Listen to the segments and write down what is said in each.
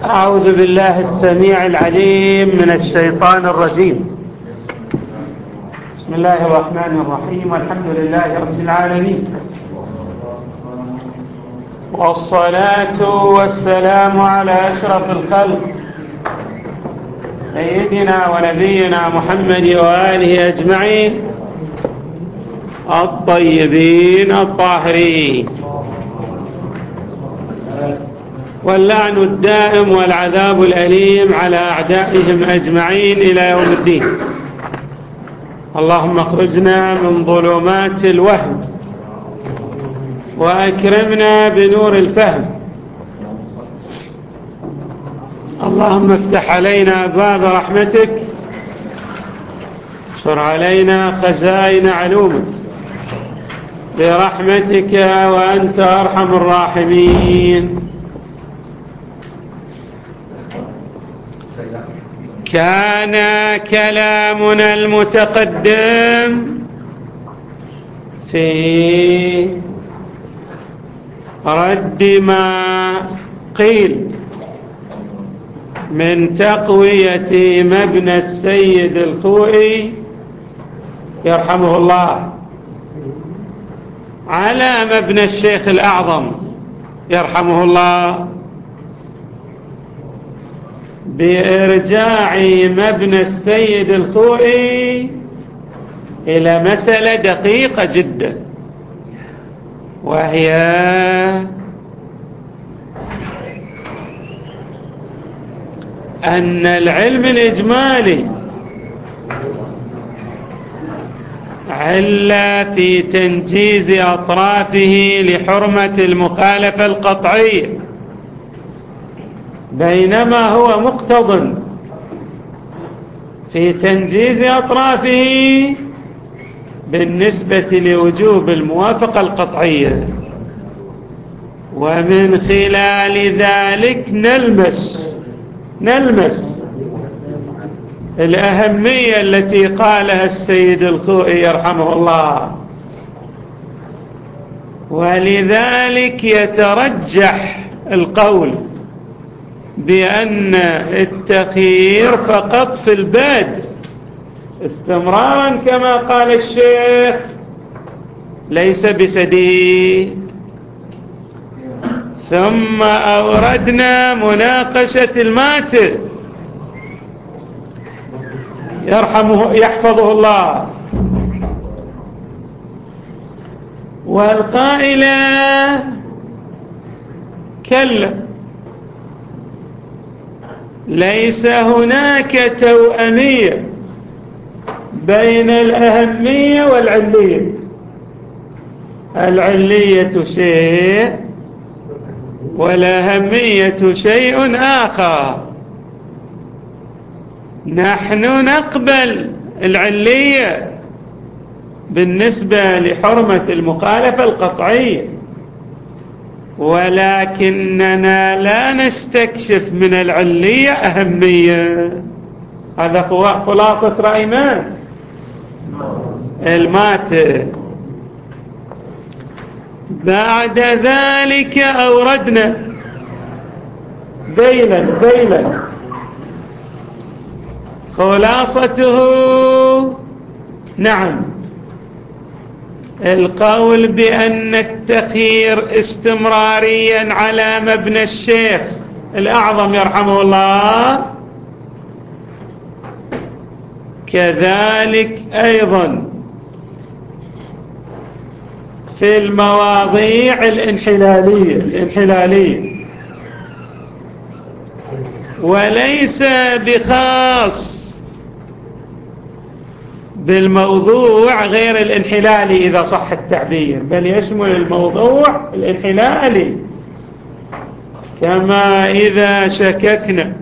أعوذ بالله السميع العليم من الشيطان الرجيم. بسم الله الرحمن الرحيم، والحمد لله رب العالمين، والصلاة والسلام على أشرف الخلق سيدنا ونبينا محمد وآله أجمعين الطيبين الطاهرين، واللعن الدائم والعذاب الأليم على أعدائهم أجمعين إلى يوم الدين. اللهم اخرجنا من ظلمات الوهم وأكرمنا بنور الفهم. اللهم افتح علينا باب رحمتك، انشر علينا خزائن علومك برحمتك وأنت أرحم الراحمين. كان كلامنا المتقدم في رد ما قيل من تقوية مبنى السيد الخوئي يرحمه الله على مبنى الشيخ الأعظم يرحمه الله، بإرجاع مبنى السيد الخوئي إلى مسألة دقيقة جدا، وهي أن العلم الإجمالي علة في تنجيز أطرافه لحرمة المخالفة القطعية، بينما هو مقتض في تنجيز أطرافه بالنسبة لوجوب الموافقة القطعية. ومن خلال ذلك نلمس الأهمية التي قالها السيد الخوئي يرحمه الله، ولذلك يترجح القول بأن التخيير فقط في البادئ استمرارا كما قال الشيخ ليس بسديد. ثم أوردنا مناقشة الماتر يحفظه الله، والقائلة كلا، ليس هناك توأمية بين الأهمية والعلية. العلية شيء والأهمية شيء آخر. نحن نقبل العلية بالنسبة لحرمة المخالفة القطعية، ولكننا لا نستكشف من العلية أهمية. هذا خلاصة رأي من؟ الماتر. بعد ذلك أوردنا ذيلا خلاصته نعم القول بأن التخيير استمراريا على مبنى الشيخ الأعظم يرحمه الله، كذلك أيضا في المواضيع الانحلالية، وليس بخاص بالموضوع غير الانحلالي إذا صح التعبير، بل يشمل الموضوع الانحلالي. كما إذا شككنا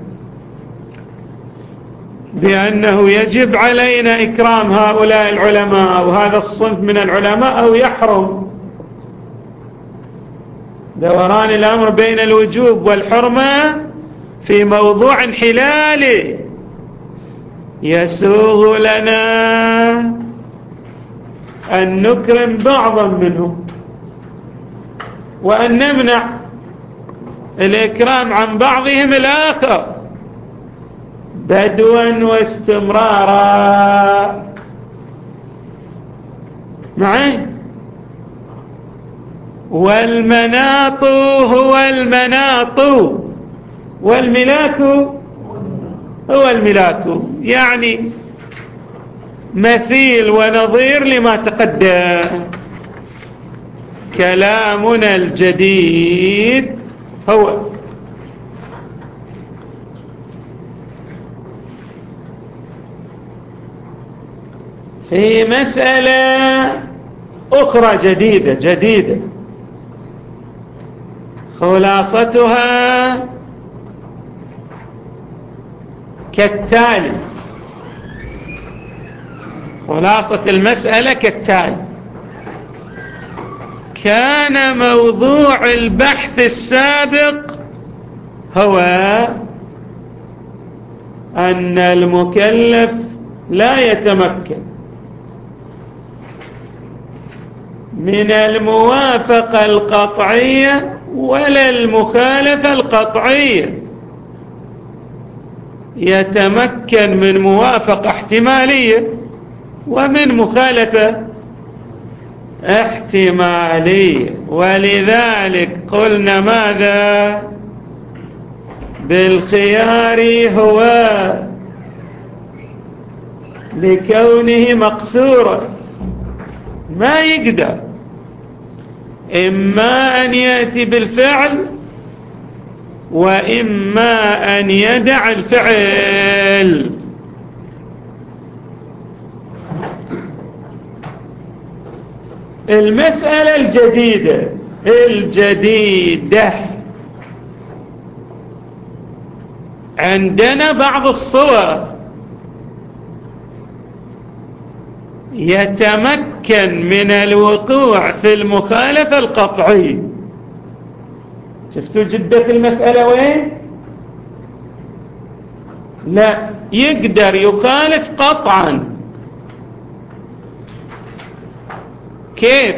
بأنه يجب علينا إكرام هؤلاء العلماء أو هذا الصنف من العلماء أو يحرم، دوران الأمر بين الوجوب والحرمة في موضوع انحلالي، يسوغ لنا أن نكرم بعضا منهم وأن نمنع الإكرام عن بعضهم الآخر بدوا واستمرارا. معي؟ والمناط هو المناط والملاك هو الملاك، يعني مثيل ونظير لما تقدم. كلامنا الجديد هو في مسألة أخرى جديدة خلاصتها كالتالي. خلاصة المسألة كالتالي: كان موضوع البحث السابق هو أن المكلف لا يتمكن من الموافقة القطعية ولا المخالفة القطعية، يتمكن من موافقة احتمالية ومن مخالفة احتمالية. ولذلك قلنا ماذا؟ بالخيار هو لكونه مقصورا، ما يقدر إما أن يأتي بالفعل وإما أن يدع الفعل. المسألة الجديدة عندنا بعض الصور يتمكن من الوقوع في المخالفة القطعية. شفتوا جدة المسألة وين؟ لا، يقدر يخالف قطعا. كيف؟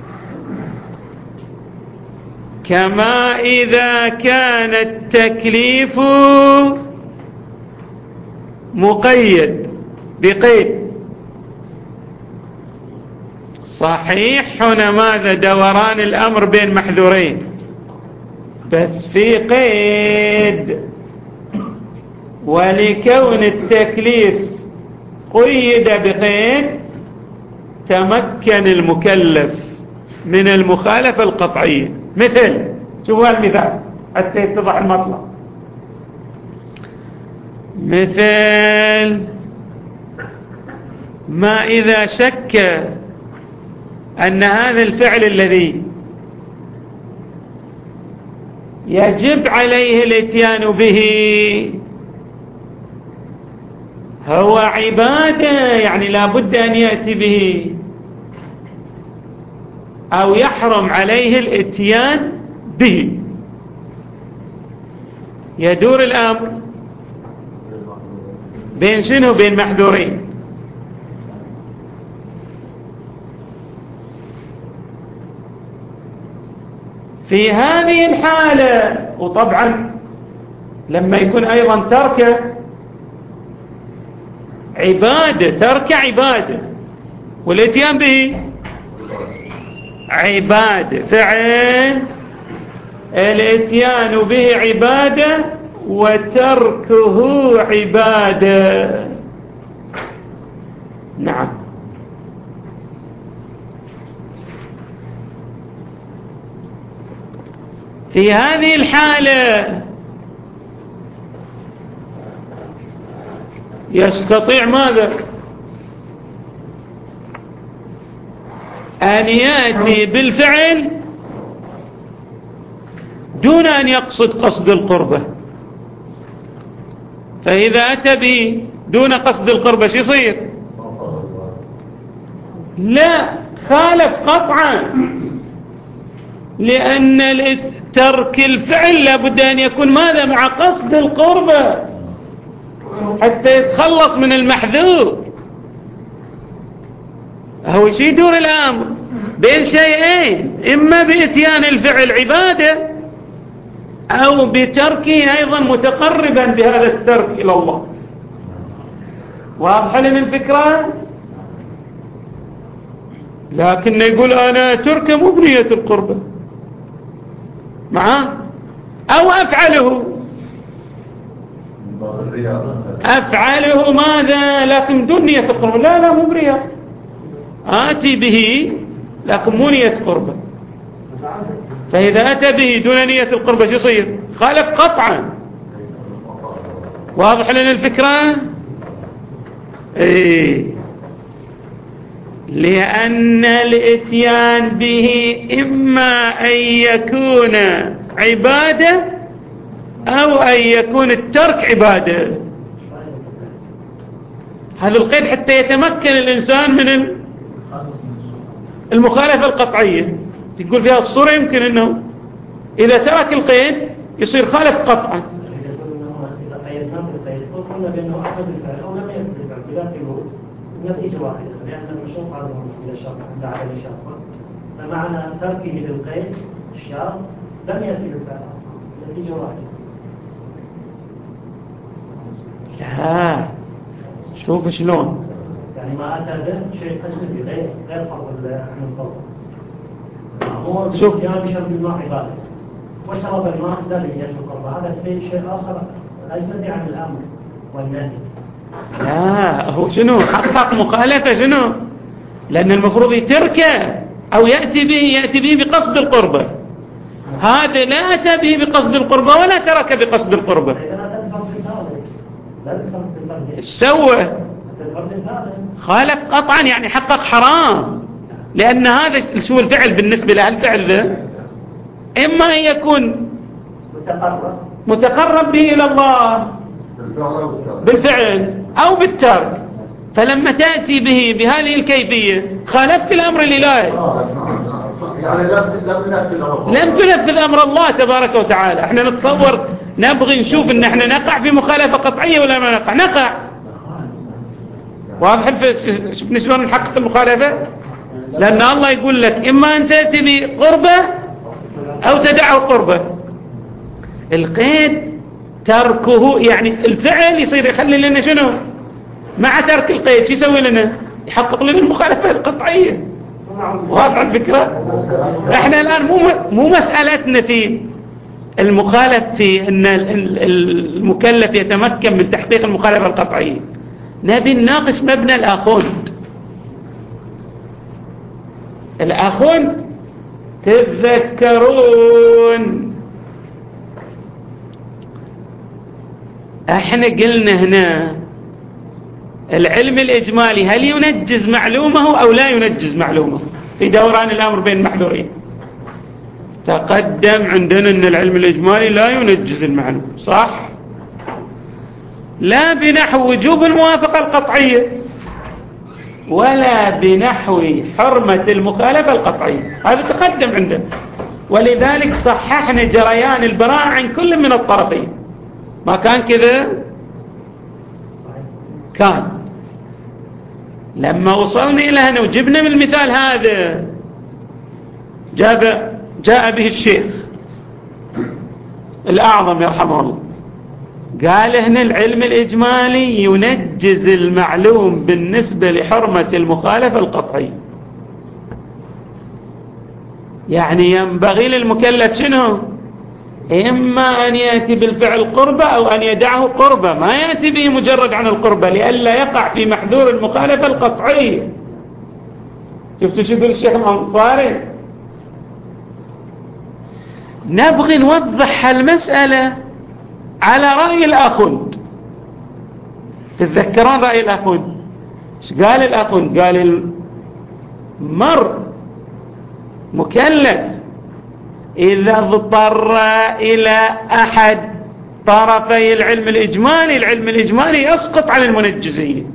كما إذا كان التكليف مقيد بقيد. صحيح هنا ماذا؟ دوران الأمر بين محذورين، بس في قيد. ولكون التكليف قيد بقيد تمكن المكلف من المخالفة القطعية. مثل، شوفوا المثال حتى يتضح المطلب. مثل ما إذا شك أن هذا الفعل الذي يجب عليه الاتيان به هو عبادة، يعني لا بد أن يأتي به، أو يحرم عليه الاتيان به. يدور الأمر بين شنو؟ بين محذورين. في هذه الحالة، وطبعا لما يكون أيضا ترك عبادة والاتيان به عبادة، فعل الاتيان به عبادة وتركه عبادة. نعم. في هذه الحالة يستطيع ماذا؟ أن يأتي بالفعل دون أن يقصد قصد القربة. فإذا أتى به دون قصد القربة شو يصير؟ لا، خالف قطعا، لأن ترك الفعل لابد أن يكون ماذا؟ مع قصد القربة حتى يتخلص من المحذور. هو شي يدور الأمر بين شيئين: إما بإتيان الفعل عبادة، أو بتركه أيضا متقربا بهذا الترك إلى الله. واضح لنا الفكرة؟ لكن يقول أنا ترك مو بنية القربة معاه، أو أفعله ماذا لكن دون نية القربة. لا مو برياء، آتي به لكن مو نية قربة. فإذا أتى به دون نية القربة شو يصير؟ خالف قطعا. واضح لنا الفكرة؟ لأن الإتيان به إما أن يكون عبادة أو أن يكون الترك عبادة. هذا القيد حتى يتمكن الإنسان من المخالفة القطعية. تقول فيها الصورة يمكن أنه إذا ترك القيد يصير خالف قطعا. قلنا بأنه أخذ الفعل أو لم يأخذ الفعل بداخله نتيجة واحدة، لأن المشروط على إذا شرط عند عدم شرط، فمعنى تركه للقيد الشرط لم يأتي بالفعل أصلا، نتيجة واحدة. لا شوف شلون يعني ما أتى به شيء أجنبي غير فرض عن الفرض. هو بالإتيان بشرط الماء عبادة وشرب الماء لا يجب القرب، هذا شيء آخر أجنبي عن الأمر والنهي. لا هو شنو حقق مخالفة شنو؟ لأن المفروض يتركه أو يأتي به بقصد القربة. هذا لا أتى به بقصد القربة ولا ترك بقصد القربة. سوى خالف قطعا، يعني حقق حرام. لأن هذا شو الفعل بالنسبة له؟ الفعل ذا إما أن يكون متقرب به إلى الله بالفعل أو بالترك. فلما تأتي به بهذه الكيفية خالفت الأمر الإلهي، يعني لم تنفذ أمر الله تبارك وتعالى. احنا نتصور نبغي نشوف ان احنا نقع في مخالفة قطعية ولا ما نقع. واضح شفنا شلون نحقق المخالفة؟ لأن الله يقول لك إما أن تأتي بقربة أو تدعه قربة. القيد تركه يعني الفعل يصير يخلي لنا شنو؟ مع ترك القيد شو يسوي لنا؟ يحقق لنا المخالفة القطعية. واضح الفكرة؟ احنا الآن مو مسألتنا في المخالف في أن المكلف يتمكن من تحقيق المخالفة القطعية. نبي نناقش مبنى الآخون. تتذكرون احنا قلنا هنا العلم الإجمالي هل ينجز معلومه أو لا ينجز معلومه في دوران الأمر بين المحذورين؟ تقدم عندنا أن العلم الإجمالي لا ينجز المعلوم، صح؟ لا بنحو وجوب الموافقة القطعية ولا بنحو حرمة المخالفة القطعية، هذا تقدم عندنا. ولذلك صححنا جريان البراءة عن كل من الطرفين. ما كان كذا؟ كان. لما وصلنا إلى هنا وجبنا من المثال هذا جاء به الشيخ الأعظم يرحمه الله، قال هنا العلم الإجمالي ينجز المعلوم بالنسبة لحرمة المخالفة القطعية. يعني ينبغي للمكلف شنو؟ إما أن يأتي بالفعل قربة أو أن يدعه قربة، ما يأتي به مجرد عن القربة لئلا يقع في محذور المخالفة القطعية. شفتوا شو يقول الشيخ الأنصاري؟ نبغي نوضح المسألة على رأي الأخوند. تتذكرون رأي الأخوند؟ ايش قال الأخوند؟ قال المرء مكلف إذا اضطر إلى أحد طرفي العلم الإجمالي يسقط عن المنجزين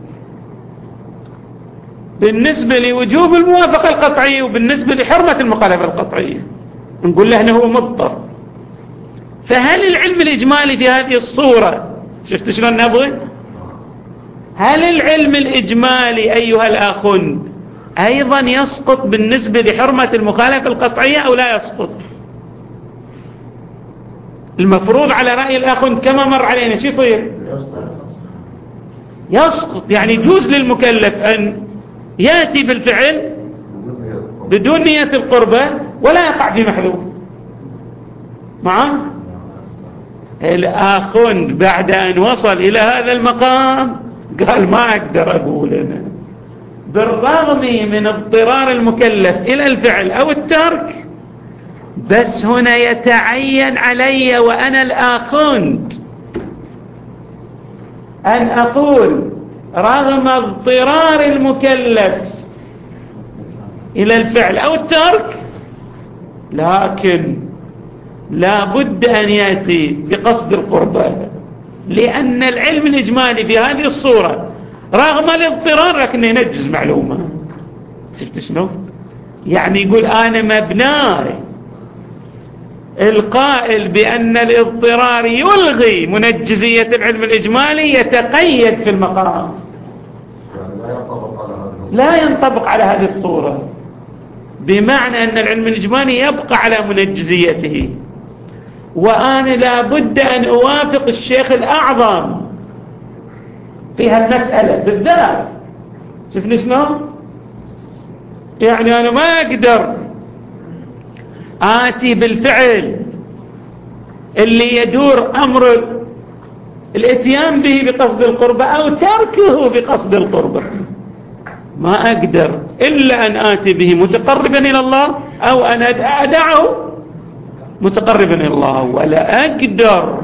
بالنسبة لوجوب الموافقة القطعية وبالنسبة لحرمة المخالفة القطعية. نقول له أنه هو مضطر. فهل العلم الإجمالي في هذه الصورة، شفت شلون نبغي؟ هل العلم الإجمالي أيها الأخون أيضا يسقط بالنسبة لحرمة المخالفة القطعية أو لا يسقط؟ المفروض على رأي الآخوند كما مر علينا شو يصير؟ يسقط. يعني يجوز للمكلف أن يأتي بالفعل بدون نية القربة ولا يقع في محذور. معه الآخوند بعد أن وصل إلى هذا المقام قال ما أقدر أقول أنا بالرغم من اضطرار المكلف إلى الفعل أو الترك، بس هنا يتعين علي وأنا الآخوند أن أقول رغم اضطرار المكلف إلى الفعل أو الترك، لكن لا بد أن يأتي بقصد القربة، لأن العلم الإجمالي في هذه الصورة رغم الاضطرار لكن ينجز معلومة. شفت شنو؟ يعني يقول أنا مبناي القائل بأن الاضطرار يلغي منجزية العلم الإجمالي يتقيد في المقام، لا ينطبق على هذه الصورة، بمعنى أن العلم الإجمالي يبقى على منجزيته، وأنا لا بد أن أوافق الشيخ الأعظم في هالمسألة بالذات. شفنا شنو؟ يعني أنا ما أقدر آتي بالفعل اللي يدور أمر الاتيان به بقصد القربة أو تركه بقصد القربة، ما أقدر إلا أن آتي به متقربا إلى الله أو أن أدعه متقربا إلى الله، ولا أقدر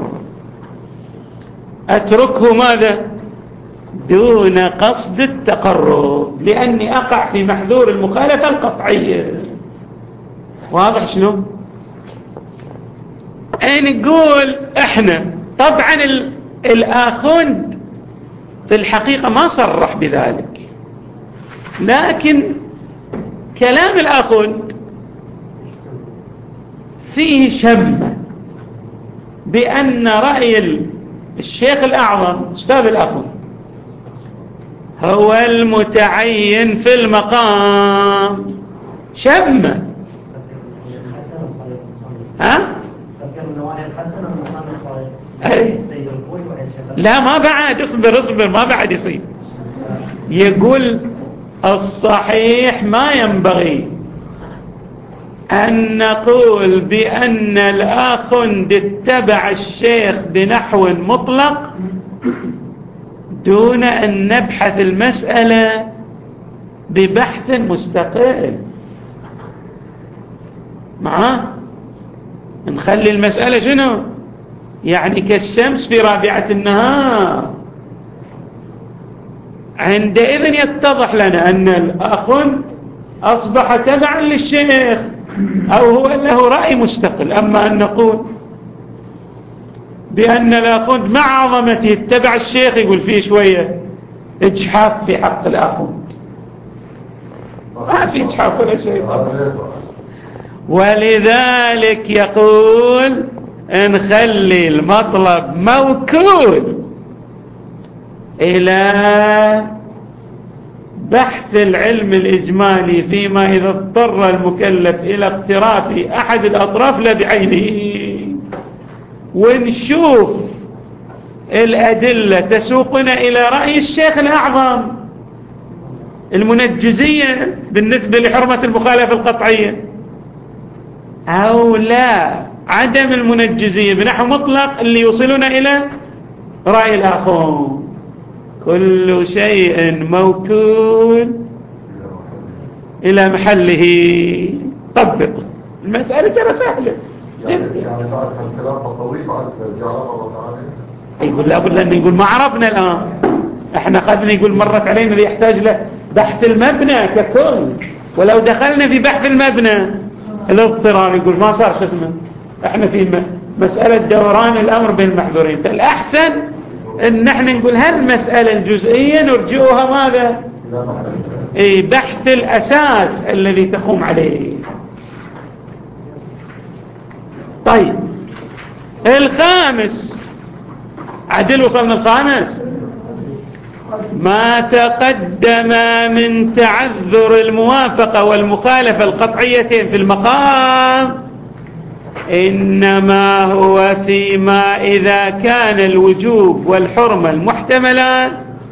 أتركه ماذا؟ دون قصد التقرب، لأني أقع في محذور المخالفة القطعية. واضح شنو؟ نقول احنا طبعا الآخوند في الحقيقة ما صرح بذلك، لكن كلام الآخوند فيه شمة بأن رأي الشيخ الأعظم أستاذ الآخوند هو المتعين في المقام. شمة ها؟ لا ما بعد، اصبر ما بعد يصير. يقول الصحيح ما ينبغي أن نقول بأن الآخوند اتبع الشيخ بنحو مطلق دون أن نبحث المسألة ببحث مستقل. معاه نخلي المسألة شنو؟ يعني كالشمس في رابعة النهار. عندئذ يتضح لنا أن الآخوند أصبح تبعا للشيخ أو هو له رأي مستقل. أما أن نقول بأن الآخوند مع عظمته اتبع الشيخ، يقول فيه شوية إجحاف في حق الآخوند، ما في إجحاف ولا شيء. ولذلك يقول نخلي المطلب موكول إلى بحث العلم الإجمالي فيما إذا اضطر المكلف إلى اقتراف أحد الأطراف لا بعينه، ونشوف الأدلة تسوقنا إلى رأي الشيخ الأعظم المنجزية بالنسبة لحرمة المخالفة القطعية، أو لا عدم المنجزية بنحو مطلق اللي يوصلنا إلى رأي الآخر. كل شيء موكول إلى محله. طبق المسألة ترى سهلة. يعني بعد الكلام الطويل بعد الجواب الله تعالى يقول لا بد أن نقول ما عرفنا الآن. احنا خذنا يقول مرت علينا اللي يحتاج له بحث المبنى ككل، ولو دخلنا في بحث المبنى الاضطرار يقول ما صار شفنا. احنا في مسألة دوران الأمر بين المحذورين، فالأحسن ان احنا نقول هالمسألة الجزئية نرجئها ماذا؟ بحث الأساس الذي تقوم عليه. طيب الخامس، عدل وصلنا الخامس، ما تقدم من تعذر الموافقة والمخالفة القطعيتين في المقام إنما هو فيما إذا كان الوجوب والحرمة المحتملان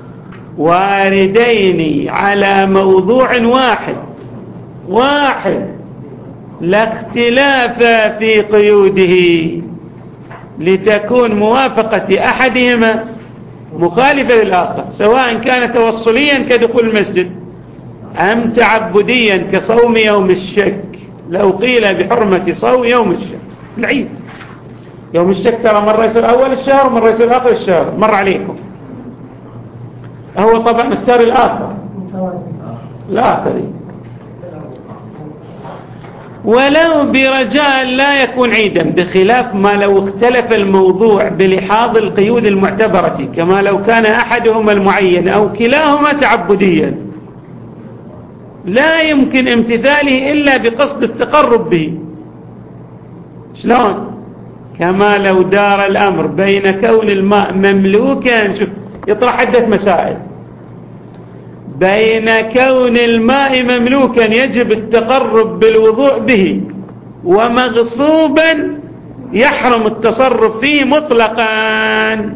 واردين على موضوع واحد لا اختلاف في قيوده، لتكون موافقة أحدهما مخالفة للآخر، سواء كان توصليا كدخول المسجد أم تعبديا كصوم يوم الشك. لو قيل بحرمة صوم يوم الشك العيد، يوم الشك ترى مرة يصير أول الشهر ومرة يصير آخر الشهر، مر عليكم. هو طبعا اختار الآخر الآخر، ولو برجاء لا يكون عيدا، بخلاف ما لو اختلف الموضوع بلحاظ القيود المعتبرة، كما لو كان أحدهما المعين أو كلاهما تعبديا لا يمكن امتثاله إلا بقصد التقرب به. شلون؟ كما لو دار الأمر بين كون الماء مملوكا، شوف يطرح عدة مسائل، بين كون الماء مملوكا يجب التقرب بالوضوء به، ومغصوبا يحرم التصرف فيه مطلقا،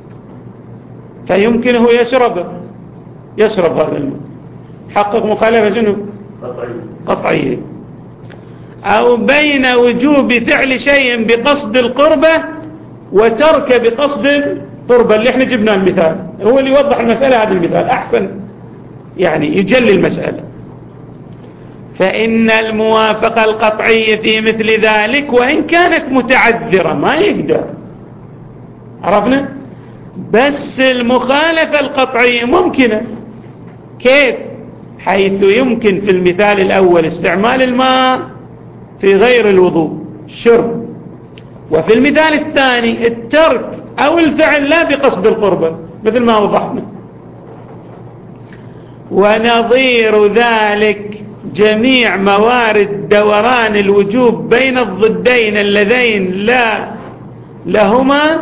فيمكنه يشرب هذا الماء، حقق مخالفة شنو؟ قطعية. أو بين وجوب فعل شيء بقصد القربة وترك بقصد القربة، اللي احنا جبنا المثال هو اللي يوضح المسألة، هذا المثال أحسن يعني يجلي المسألة. فإن الموافقة القطعية في مثل ذلك وإن كانت متعذرة ما يقدر، عرفنا؟ بس المخالفة القطعية ممكنة. كيف؟ حيث يمكن في المثال الأول استعمال الماء في غير الوضوء الشرب، وفي المثال الثاني الترك أو الفعل لا بقصد القربة مثل ما وضحنا. ونظير ذلك جميع موارد دوران الوجوب بين الضدين اللذين لا لهما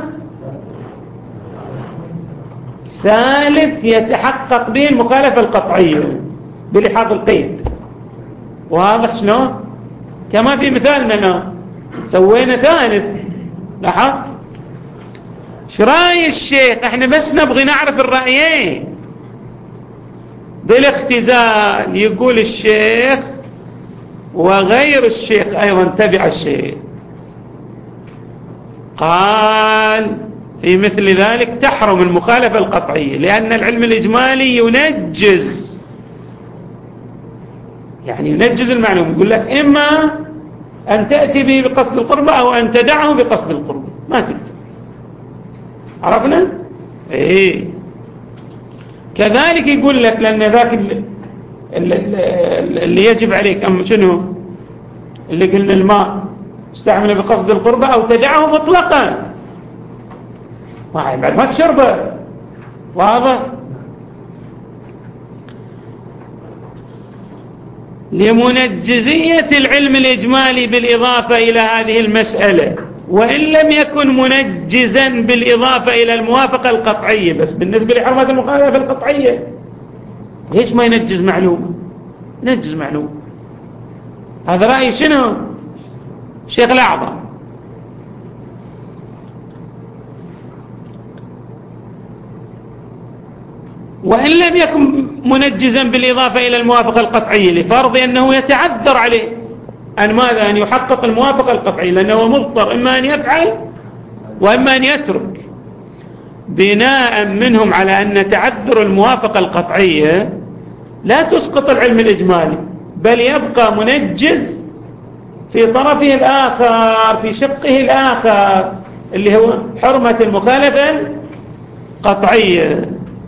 ثالث يتحقق به المخالفة القطعية بلحاظ القيد. واضح شلون؟ كما في مثالنا سوينا ثالث. لاحظ شراي الشيخ؟ احنا بس نبغي نعرف الرأيين بالاختزال. يقول الشيخ وغير الشيخ أيضا تبع الشيخ، قال في مثل ذلك تحرم المخالفة القطعية، لأن العلم الإجمالي ينجز، يعني ينجز المعلوم. يقول لك إما أن تأتي به بقصد القربة أو أن تدعه بقصد القربة، ما تقدر. عرفنا؟ إيه. كذلك يقول لك لأن ذاك اللي يجب عليك أم شنو اللي قلنا الماء استعمله بقصد القربة أو تدعه مطلقا، ما تشربه. واضح؟ لمنجزية العلم الإجمالي بالإضافة إلى هذه المسألة، وإن لم يكن منجزا بالإضافة إلى الموافقة القطعية. بس بالنسبة لحرمة المخالفة القطعية ليش ما ينجز معلومة؟ ينجز معلومة. هذا رأي شنو؟ الشيخ الأعظم. وإن لم يكن منجزا بالإضافة إلى الموافقة القطعية، لفرض أنه يتعذر عليه أن ماذا؟ أن يحقق الموافقة القطعية، لأنه مضطر إما أن يفعل وإما أن يترك. بناء منهم على أن تعذر الموافقة القطعية لا تسقط العلم الإجمالي، بل يبقى منجز في طرفه الآخر، في شقه الآخر اللي هو حرمة المخالفة القطعية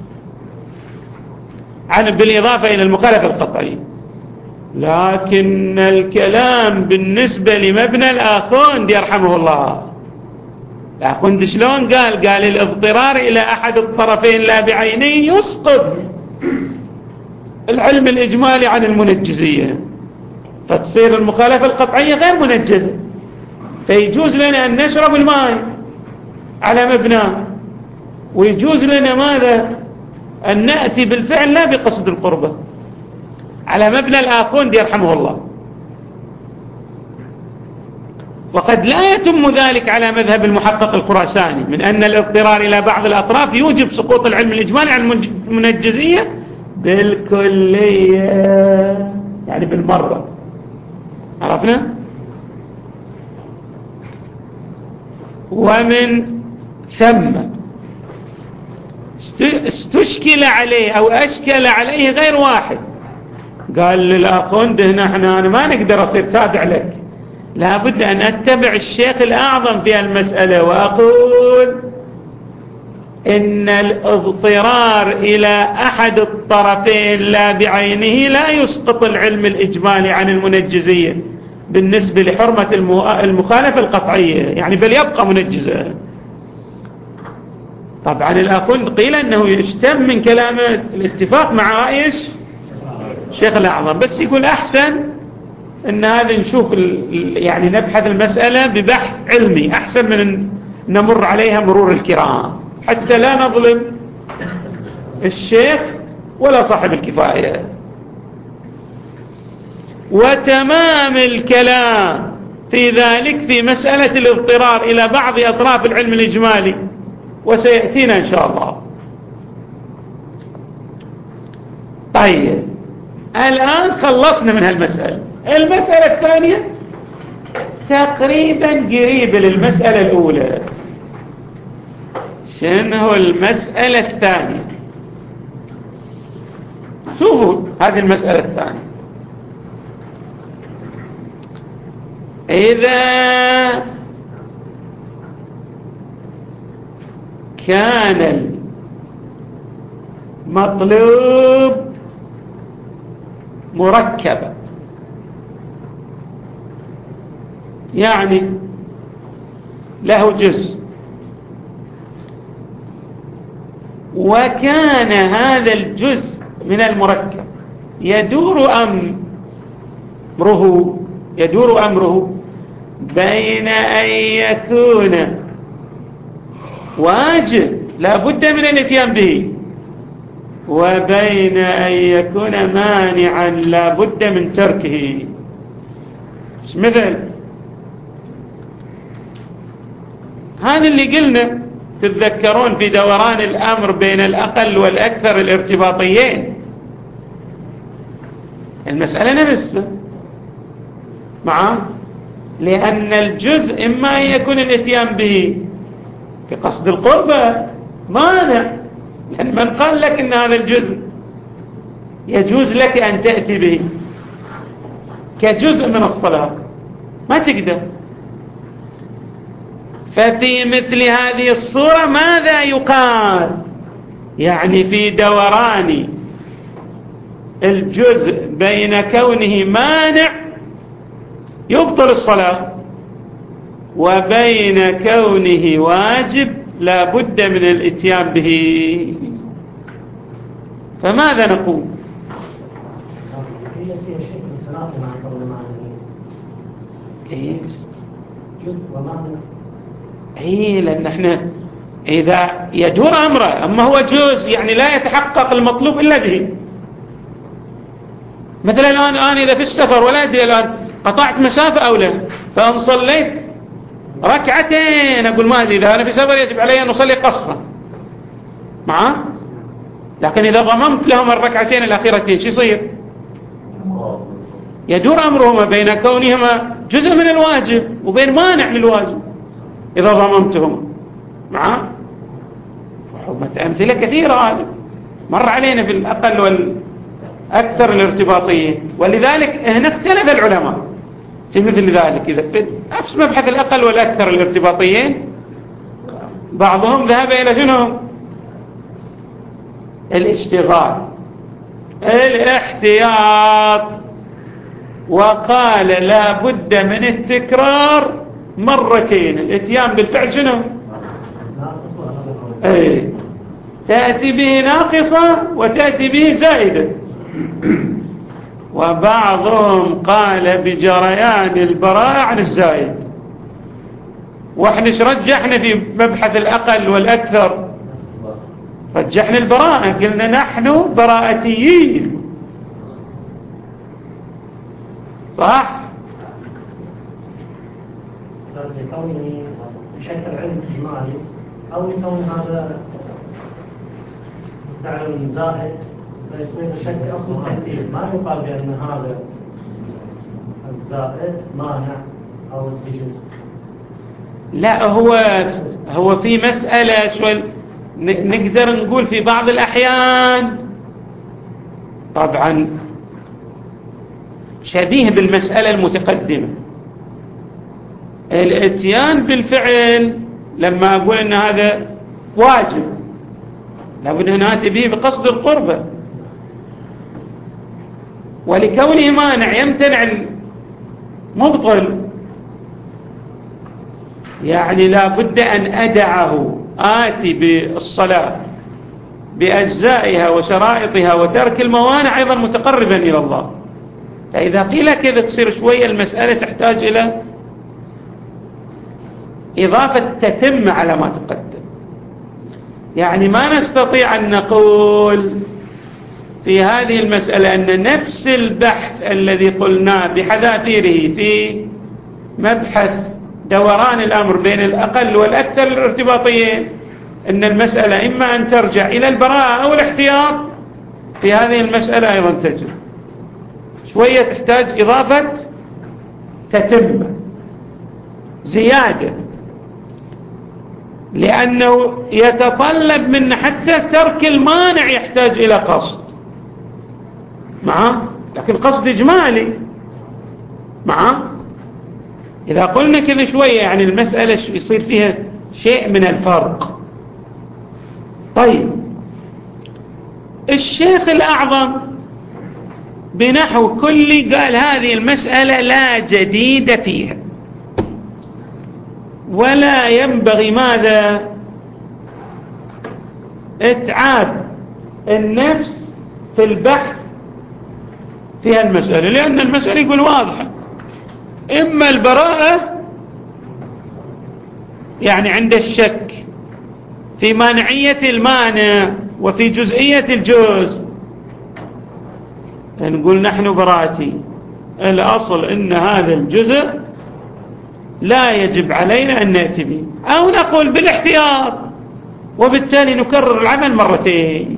بالإضافة إلى المخالفة القطعية. لكن الكلام بالنسبة لمبنى الآخوند يرحمه الله، الآخوند شلون قال الاضطرار إلى أحد الطرفين لا بعينه يسقط العلم الإجمالي عن المنجزية، فتصير المخالفة القطعية غير منجزة، فيجوز لنا أن نشرب الماء على مبناه، ويجوز لنا ماذا؟ أن نأتي بالفعل لا بقصد القربة على مبنى الآخوند يرحمه الله. وقد لا يتم ذلك على مذهب المحقق الخراساني من أن الاضطرار إلى بعض الأطراف يوجب سقوط العلم الإجمالي عن المنجزية بالكلية، يعني بالمرة. عرفنا؟ ومن ثم استشكل عليه أو أشكل عليه غير واحد، قال للأخوند هنا أنا ما نقدر أصير تابع لك، لابد أن أتبع الشيخ الأعظم في المسألة وأقول إن الاضطرار إلى أحد الطرفين لا بعينه لا يسقط العلم الإجمالي عن المنجزية بالنسبة لحرمة المخالفة القطعية، يعني بل يبقى منجزا. طبعا الأخوند قيل أنه يشتم من كلام الاتفاق مع رأي الشيخ الأعظم، بس يقول أحسن أن هذا نشوف يعني نبحث المسألة ببحث علمي أحسن من أن نمر عليها مرور الكرام، حتى لا نظلم الشيخ ولا صاحب الكفاية. وتمام الكلام في ذلك في مسألة الاضطرار إلى بعض أطراف العلم الإجمالي، وسيأتينا إن شاء الله. طيب الآن خلصنا من هالمسألة. المسألة الثانية تقريبا قريبة للمسألة الأولى. شنو المسألة الثانية؟ شوفوا هذه المسألة الثانية. إذا كان المطلوب مركبا، يعني له جزء، وكان هذا الجزء من المركب يدور أمره بين أن يكون واجب لا بد من الاتيان به، وبين أن يكون مانعا لا بد من تركه. مثل هذا اللي قلنا تتذكرون في دوران الأمر بين الأقل والأكثر الارتباطيين، المسألة نفسها معه، لأن الجزء إما أن يكون الاتيان به في قصد القربة مانع، لأن من قال لك إن هذا الجزء يجوز لك أن تأتي به كجزء من الصلاة ما تقدر. ففي مثل هذه الصورة ماذا يقال؟ يعني في دوران الجزء بين كونه مانع يبطل الصلاة وبين كونه واجب لا بد من الاتيان به، فماذا نقول؟ لأن احنا إذا يدور أمره أما هو جزء يعني لا يتحقق المطلوب إلا به. مثلا الآن إذا في السفر ولا أدري الآن قطعت مسافة أو لا، فأن صليت ركعتين أقول ما أدري إذا أنا في سفر يجب علي أن أصلي قصرا معه، لكن إذا ضممت لهم الركعتين الأخيرتين شو يصير؟ يدور أمرهما بين كونهما جزء من الواجب وبين مانع من الواجب إذا ضممتهم معه. أمثلة كثيرة هذا مر علينا في الأقل والأكثر الارتباطيين، ولذلك هنا اختلف العلماء في مثل ذلك. إذا في نفس مبحث الأقل والأكثر الارتباطيين بعضهم ذهب إلى شنو؟ الاشتغال الاحتياط، وقال لا بد من التكرار مرتين، الاتيان بالفعل شنو؟ تأتي به ناقصة وتأتي به زائدة. وبعضهم قال بجريان البراءة عن الزائد، واحنا رجحنا في مبحث الأقل والأكثر رجحنا البراءة، قلنا نحن براءتيين صح. لكونه بشكل علم إجمالي أو لكون هذا تعلم زائد فيصير الشك أصله تحديد، ما يقال بأن هذا الزائد مانع أو التجوز. لا، هو في مسألة شوي نقدر نقول في بعض الأحيان طبعا شبيه بالمسألة المتقدمة، الاتيان بالفعل لما أقول أن هذا واجب لابد أن نأتي به بقصد القربة، ولكونه مانع يمتنع المبطل، يعني لابد أن أدعه آتي بالصلاة بأجزائها وشرائطها وترك الموانع أيضا متقربا إلى الله. فإذا قيل كذا تصير شوية المسألة تحتاج إلى إضافة تتم على ما تقدم. يعني ما نستطيع أن نقول في هذه المسألة أن نفس البحث الذي قلناه بحذافيره في مبحث دوران الأمر بين الأقل والأكثر الارتباطيين أن المسألة إما أن ترجع إلى البراءة أو الاحتياط، في هذه المسألة أيضا تجد شوية تحتاج إضافة تتم زيادة، لأنه يتطلب من حتى ترك المانع يحتاج إلى قصد لكن قصد إجمالي إذا قلنا كذا شوية يعني المسألة يصير فيها شيء من الفرق. طيب الشيخ الأعظم بنحو كلي قال هذه المسألة لا جديد فيها، ولا ينبغي ماذا اتعاب النفس في البحث في المسألة، لأن المسألة يقول واضحة، إما البراءة يعني عند الشك في مانعية المانع وفي جزئية الجزء، نقول نحن براءتي الأصل إن هذا الجزء لا يجب علينا أن نأتي به، أو نقول بالاحتياط وبالتالي نكرر العمل مرتين.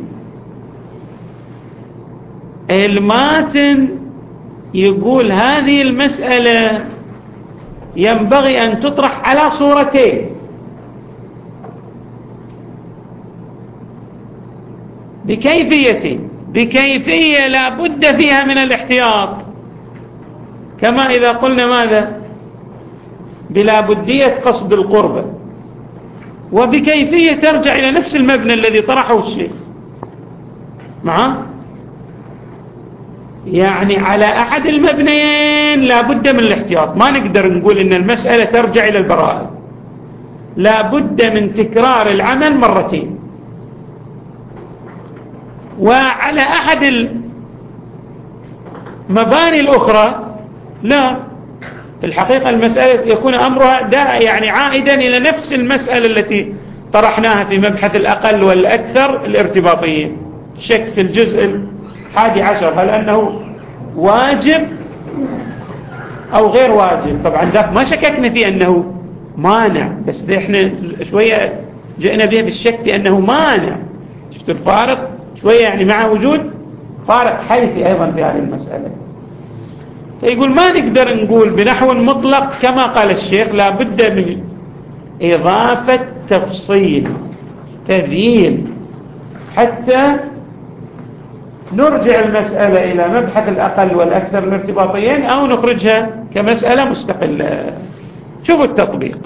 الماتن يقول هذه المسألة ينبغي أن تطرح على صورتين، بكيفية لا بد فيها من الاحتياط، كما إذا قلنا ماذا بلا بدية قصد القربة، وبكيفية ترجع إلى نفس المبنى الذي طرحه الشيخ يعني على أحد المبنيين لا بد من الاحتياط. ما نقدر نقول إن المسألة ترجع إلى البراءة، لا بد من تكرار العمل مرتين. وعلى أحد المباني الأخرى لا، في الحقيقة المسألة يكون أمرها يعني عائدا إلى نفس المسألة التي طرحناها في مبحث الأقل والأكثر الارتباطيين، شك في الجزء 11 هل أنه واجب أو غير واجب. طبعا ذاك ما شككنا في أنه مانع، بس احنا شوية جئنا به بالشك في أنه مانع. شفت الفارق شوية يعني مع وجود فارق حيثي أيضا في هذه المسألة. فيقول ما نقدر نقول بنحو مطلق كما قال الشيخ، لا بد من إضافة تفصيل تذييل حتى نرجع المسألة إلى مبحث الأقل والأكثر الارتباطيين، أو نخرجها كمسألة مستقلة. شوفوا التطبيق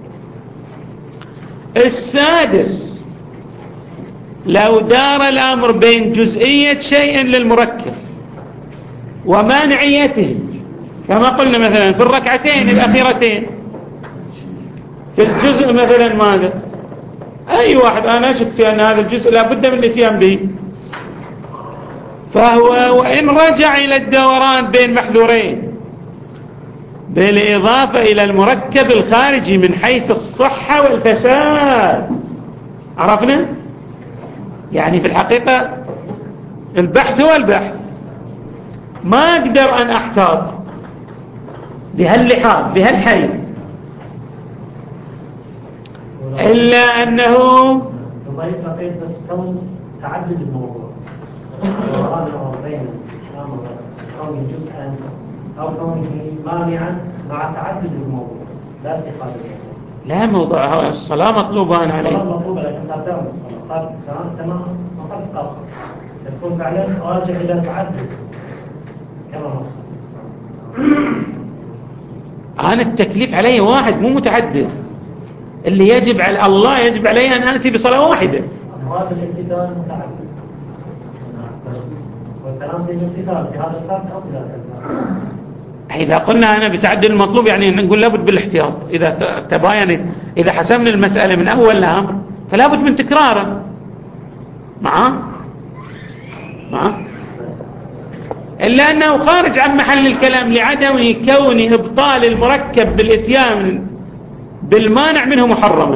السادس، لو دار الأمر بين جزئية شيء للمركب ومانعيته، كما قلنا مثلا في الركعتين الأخيرتين في الجزء مثلا ماذا أي واحد أنا أشك في أن هذا الجزء لا بد من الاتيان به، فهو وإن رجع إلى الدوران بين محذورين بالإضافة إلى المركب الخارجي من حيث الصحة والفساد، عرفنا؟ يعني في الحقيقة البحث هو البحث، ما أقدر أن أحتاط بهاللحاظ بهالحيث إلا أنه يضيف لطيف بس كون تعدد الموضوع وهذا بين الأمر كونه جزءا أو كونه مانعا مع تعدد الموضوع لا اتخاذ لا موضوع الصلاة مطلوبة أنا عليه. الصلاة مطلوبة لكن تابعوا الصلاة تمام ما قد قاصر تكون فعلا راجع إلى تعدد كما أنا التكليف علي واحد مو متعدد. اللي يجب على الله يجب علي أن آتي بصلاة واحدة. هذا الامتثال متعدد والكلام في الامتثال في هذا الفرق أو في هذا الفرق. إذا قلنا أنا بتعدد المطلوب يعني نقول لابد بالاحتياط. إذا تباين إذا حسمنا المسألة من أول الأمر فلا بد من تكراره. معه إلا أنه خارج عن محل الكلام لعدم كون إبطال المركب بالإتيان بالمانع منه محرما.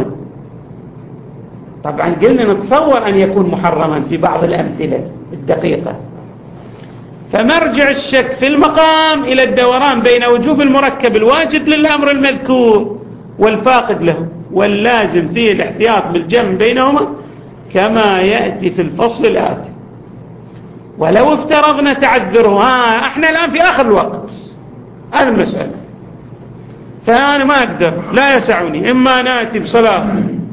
طبعا قلنا نتصور أن يكون محرما في بعض الأمثلة الدقيقة. فمرجع الشك في المقام إلى الدوران بين وجوب المركب الواجب للأمر المذكور والفاقد له، واللازم فيه الاحتياط بالجمع بينهما كما يأتي في الفصل الآتي. ولو افترضنا تعذره احنا الآن في آخر الوقت هذا المسألة، فأنا ما أقدر لا يسعني إما نأتي بصلاة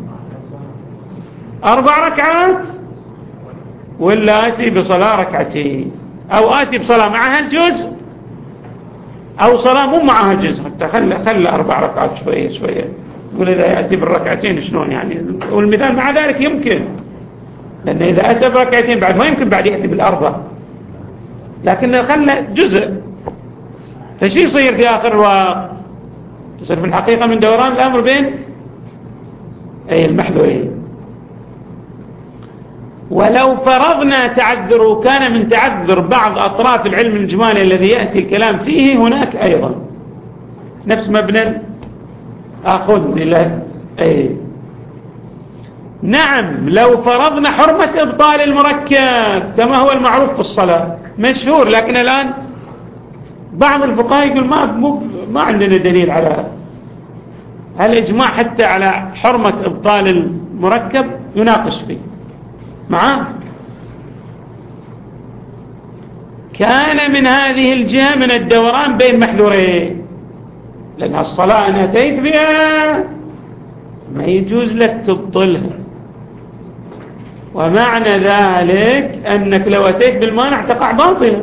4 ركعات ولا آتي بصلاة 2 ركعتين، أو آتي بصلاة معها الجزء أو صلاة مو معها جزء. حتى خلى 4 ركعات شوية يقول إذا يأتي بالركعتين شلون يعني. والمثال مع ذلك يمكن، لأن إذا أتى بركعتين بعد ما يمكن بعد يأتي بال4، لكن خلى جزء. فشي يصير في آخر الوقت؟ تصير في الحقيقة من دوران الأمر بين المحذورين. ولو فرضنا تعذره كان من تعذر بعض أطراف العلم الإجمالي الذي يأتي الكلام فيه هناك أيضا نفس مبنى أخذ إلى نعم. لو فرضنا حرمة إبطال المركب كما هو المعروف في الصلاة مشهور، لكن الآن بعض الفقهاء يقول ما عندنا دليل على الإجماع حتى على حرمة إبطال المركب يناقش فيه. معاه كان من هذه الجهة من الدوران بين محذورين، لأن الصلاة أن أتيت بها ما يجوز لك تبطلها، ومعنى ذلك أنك لو أتيت بالمانع تقع باطلا.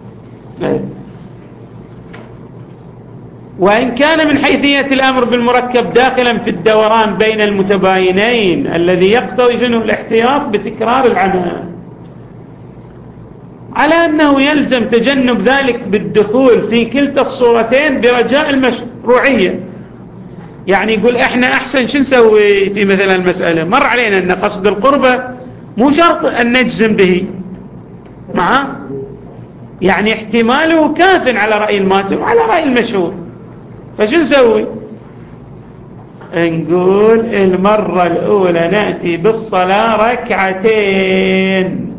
وإن كان من حيثية الأمر بالمركب داخلا في الدوران بين المتباينين الذي يقتضي منه الاحتياط بتكرار العمل، على أنه يلزم تجنب ذلك بالدخول في كلتا الصورتين برجاء المشروعية. يعني يقول احنا أحسن شو نسوي في مثل المسألة؟ مر علينا أن قصد القربة مو شرط أن نجزم به، معه يعني احتماله كاف على رأي الماتم وعلى رأي المشهور. فشو نسوي؟ نقول المرة الأولى نأتي بالصلاة 2 ركعتين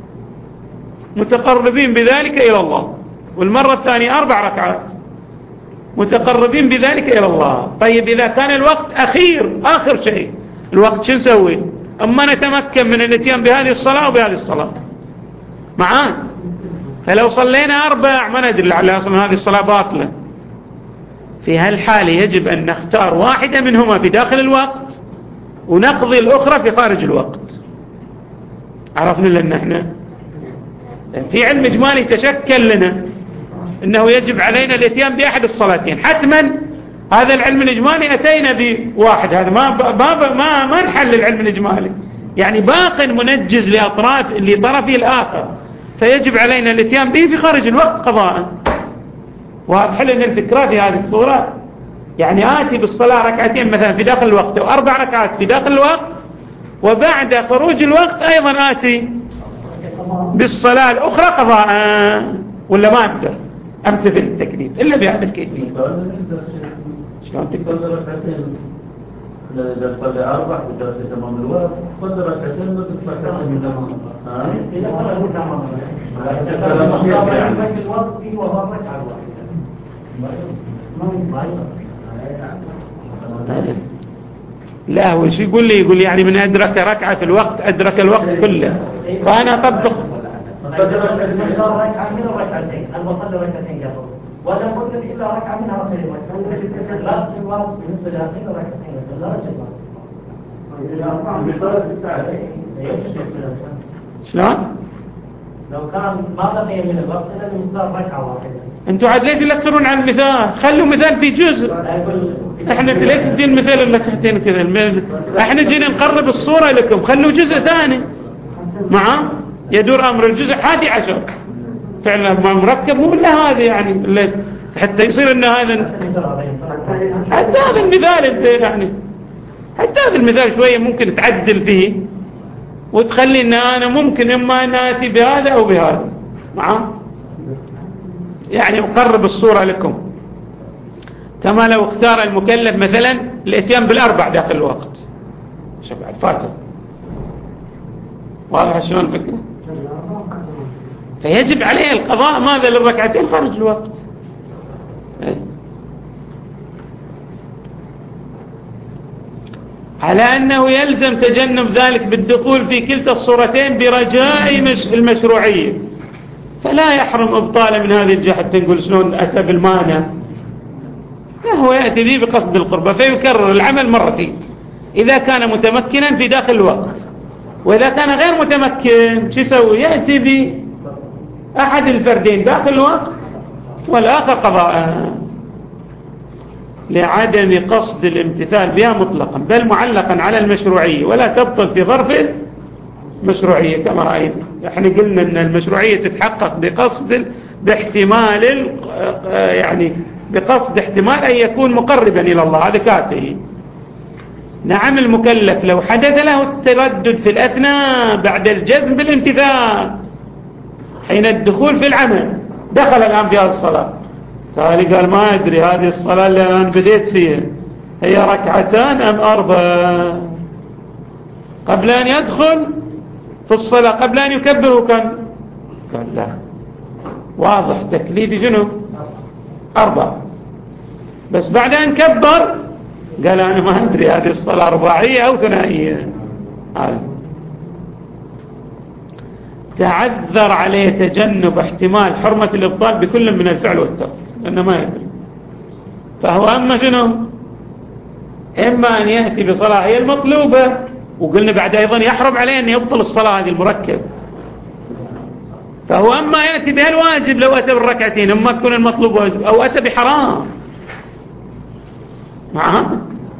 متقربين بذلك إلى الله، والمرة الثانية 4 ركعات متقربين بذلك إلى الله. طيب إذا كان الوقت آخر شيء الوقت شو نسوي؟ أما نتمكن من الاتيان بهذه الصلاة وبهذه الصلاة معاه. فلو صلينا 4 ما ندري لعل أصلا هذه الصلاة باطلة. في هالحالة يجب أن نختار واحدة منهما في داخل الوقت ونقضي الأخرى في خارج الوقت. عرفنا لأن احنا في علم إجمالي تشكل لنا أنه يجب علينا الاتيان بأحد الصلاتين حتما. هذا العلم الإجمالي أتينا بواحد، هذا ما نحل العلم الإجمالي، يعني باق منجز لطرفه الآخر، فيجب علينا الاتيان به في خارج الوقت قضاء. واضح لنا الفكرة في هذه الصورة. يعني آتي بالصلاة 2 ركعتين مثلا في داخل الوقت و4 ركعات في داخل الوقت، وبعد خروج الوقت أيضا آتي بالصلاة الأخرى قضاء. ولا ما أقدر أمتثل التكليف إلا بهذا الكيفية. شلون تقدر؟ إذا صلى 4 في تمام الوقت صلى 2 ركعتين ما تطلع كثير من زمان. إذا كان تمام الوقت فيه وهو ركعة واحدة لا هو شو يقول لي يعني من أدرك ركعة في الوقت أدرك الوقت كله. فأنا أطبق ركعة من الركعتين أنا بصلي ركعتين قبل ولا قلت لك إلا ركعة منها ركعتين لا تجمع بالنسبة لأخير ركعتين لا تجمع شلون؟ لو كان ما بقي من الوقت إلا بمقدار ركعة واحدة. أنتوا عاد ليش لا تصيرون على المثال؟ خلوا مثال في جزء. احنا ليش تجي المثال الركعتين كذا؟ احنا جينا نقرب الصورة لكم، خلوا جزء ثاني معه يدور أمر الجزء 11 فعلا ما مركب مو إلا هذا يعني حتى يصير إن هذا حتى هذا المثال يعني حتى هذا المثال شوية ممكن تعدل فيه وتخلي إن أنا ممكن إما أن آتي بهذا أو بهذا معه يعني أقرب الصورة لكم. كما لو اختار المكلف مثلا الاتيان بالأربع داخل الوقت شوف بعد فاتح واضح شلون الفكرة؟ فيجب عليه القضاء ماذا للركعتين خارج الوقت. على أنه يلزم تجنب ذلك بالدخول في كلتا الصورتين برجاء المشروعية، فلا يحرم إبطاله من هذه الجهة. تنقول شلون أتى بالمانع؟ هو يأتي به بقصد القربة فيكرر العمل مرتين إذا كان متمكنا في داخل الوقت، وإذا كان غير متمكن شو يسوي؟ يأتي بأحد الفردين داخل الوقت والآخر قضاء لعدم قصد الامتثال بها مطلقا بل معلقا على المشروعية ولا تبطل في ظرف المشروعية. كما رأينا احنا قلنا ان المشروعية تتحقق باحتمال يعني بقصد احتمال أن يكون مقربا إلى الله هذا كافي. نعم المكلف لو حدث له التردد في الأثناء بعد الجزم بالامتثال حين الدخول في العمل دخل الآن في هذه الصلاة تالي قال ما أدري هذه الصلاة اللي أنا بديت فيها هي ركعتان أم 4 قبل أن يدخل في الصلاة قبل أن يكبر كان قال لا واضح تكليفي شنو 4 بس بعد أن كبر قال أنا ما أدري هذه الصلاة رباعية أو ثنائية. تعذر عليه تجنب احتمال حرمة الإبطال بكل من الفعل والترك لأنه ما يدري. فهو أما شنو إما أن يأتي بصلاة هي المطلوبة وقلنا بعد أيضا يحرم عليه أن يبطل الصلاة هذه المركب. فهو أما يأتي بها الواجب لو أتى بالركعتين أما تكون المطلوب واجب أو أتى بحرام معها.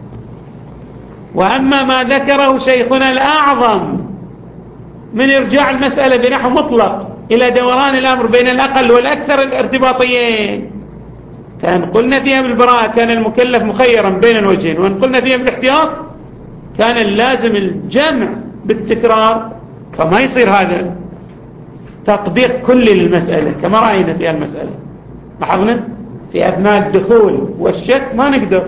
وأما ما ذكره شيخنا الأعظم من إرجاع المسألة بنحو مطلق إلى دوران الأمر بين الأقل والأكثر الارتباطيين فإن قلنا فيها بالبراءة كان المكلف مخيرا بين الوجهين وإن قلنا فيها بالاحتياط كان اللازم الجمع بالتكرار فما يصير هذا تطبيق كلي للمسألة كما رأينا في المسألة. لاحظنا في أثناء الدخول والشك ما نقدر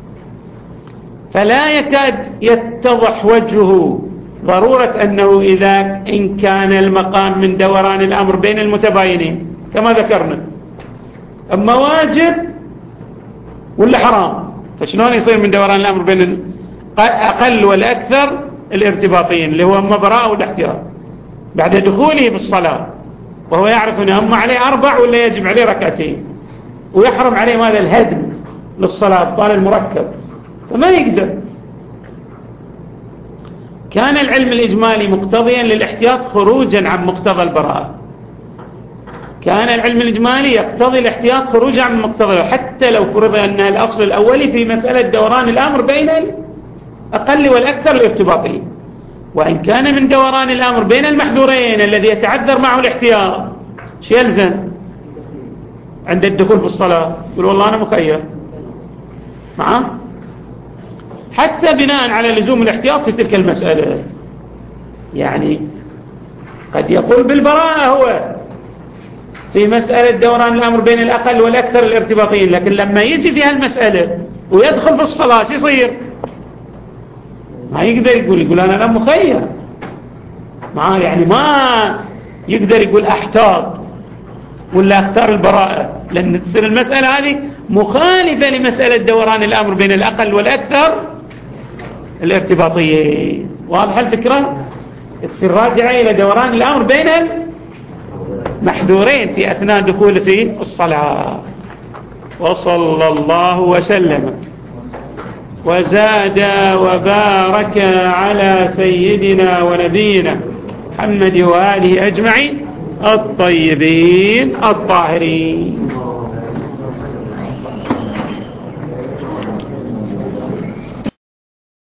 فلا يكاد يتضح وجهه ضرورة أنه إن كان المقام من دوران الأمر بين المتباينين كما ذكرنا أما واجب ولا حرام فشلون يصير من دوران الأمر بين الأقل والأكثر الارتباطيين اللي هو أما براءة ولا احتياط بعد دخوله بالصلاة وهو يعرف أنه أما عليه 4 ولا يجب عليه ركعتين ويحرم عليه ماذا الهدم للصلاة طال المركب فما يقدر. كان العلم الإجمالي مقتضيا للاحتياط خروجا عن مقتضى البراءة. كان العلم الإجمالي يقتضي الاحتياط خروجا عن مقتضى حتى لو فرض أن الأصل الأولي في مسألة دوران الأمر بين الأقل والأكثر الارتباطي وإن كان من دوران الأمر بين المحذورين الذي يتعذر معه الاحتياط شو يلزم عند الدخول في الصلاة يقول والله أنا مخير معه حتى بناء على لزوم الاحتياط في تلك المسألة. يعني قد يقول بالبراءة هو في مسألة دوران الأمر بين الأقل والأكثر الارتباطيين لكن لما يجي في هالمسألة ويدخل في الصلاة شو يصير ما يقدر يقول أنا مخير معه يعني ما يقدر يقول أحتاط ولا أختار البراءة لأن تصير المسألة هذه مخالفة لمسألة دوران الأمر بين الأقل والأكثر الارتباطيين. واضح الفكرة؟ تصير راجعة إلى دوران الأمر بين المحذورين في أثناء دخول في الصلاة. وصلى الله وسلم وزاد وبارك على سيدنا ونبينا محمد وآله أجمعين الطيبين الطاهرين.